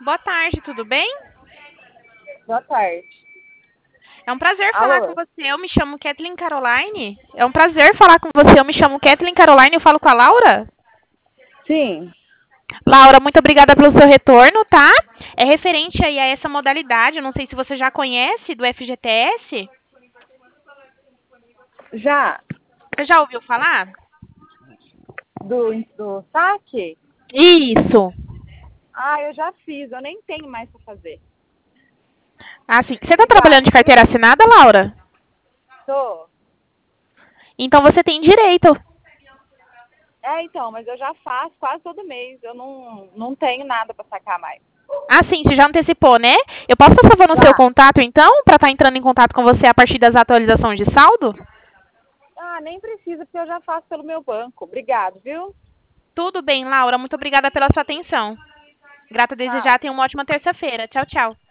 Boa tarde, tudo bem? Boa tarde. É um prazer falar com Alô? você. Eu me chamo Kathleen Caroline. É um prazer falar com você. Eu me chamo Kathleen Caroline. Eu falo com a Laura? Sim, Laura, muito obrigada pelo seu retorno, tá? É referente aí a essa modalidade. Eu não sei se você já conhece do FGTS. já Você já ouviu falar? do saque? Isso. Ah, eu já fiz, eu nem tenho mais para fazer. Ah, sim. Você está trabalhando Obrigado, de viu? carteira assinada, Laura? Tô. Então você tem direito. Então, mas eu já faço quase todo mês. Eu não tenho nada para sacar mais. Ah, sim, você já antecipou, né? Eu posso, por favor, no seu Já. contato, então, para estar entrando em contato com você a partir das atualizações de saldo? Ah, nem precisa, porque eu já faço pelo meu banco. Obrigado, viu? Tudo bem, Laura. Muito obrigada pela sua atenção. Grata desde já. Tchau. Tenha uma ótima terça-feira. Tchau, tchau.